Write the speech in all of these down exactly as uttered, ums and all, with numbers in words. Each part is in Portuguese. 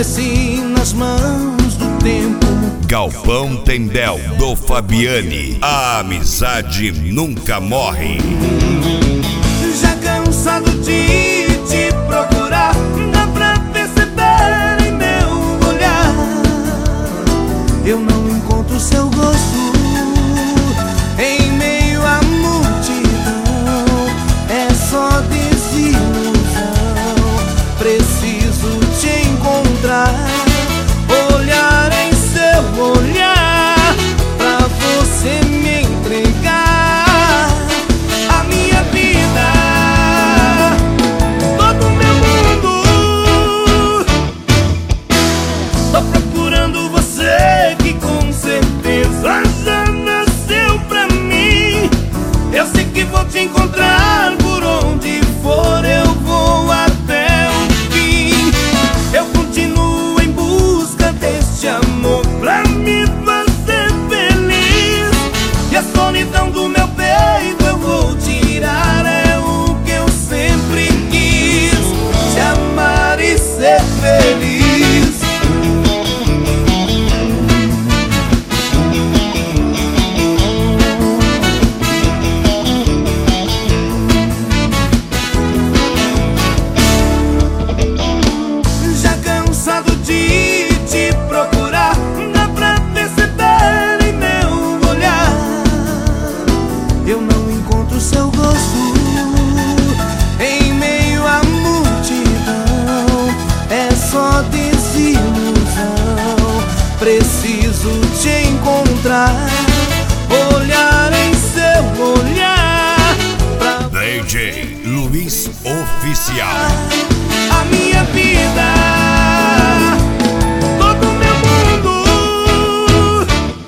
desapareci nas mãos do tempo. Galpão Tendel, do Fabiani. A amizade nunca morre. Já cansado de te procurar, dá pra perceber em meu olhar. Eu não encontro seu gosto em meio à multidão. É só desilusão. Preciso te encontrar, olhar em seu olhar, pra você me entregar a minha vida, todo meu mundo. Tô procurando você que com certeza já nasceu pra mim. Eu sei que vou te encontrar por onde for, eu vou até o fim. Eu continuo em busca deste amor pra me fazer feliz. E a solidão do meu peito eu vou tirar. É o que eu sempre quis, te amar e ser feliz. Já cansado de te procurar, dá pra perceber em meu olhar. Eu não encontro seu gosto em meio à multidão. É só desilusão. Preciso te encontrar, olhar em seu olhar, pra D J Luiz Oficial. a minha vida, todo meu mundo.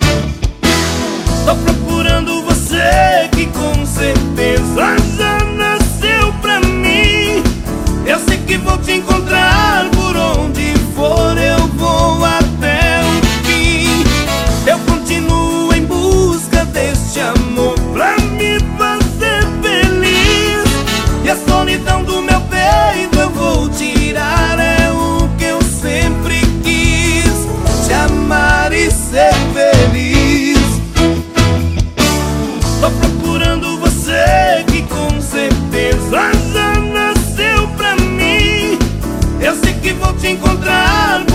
Tô procurando você que com certeza já nasceu pra mim. Eu sei que vou te encontrar por onde for, eu vou até o fim. Eu continuo em busca deste amor pra me fazer feliz. E a solidão do meu peito eu vou tirar. É o que eu sempre quis, te amar e ser feliz. Tô procurando você que com certeza já nasceu pra mim. Eu sei que vou te encontrar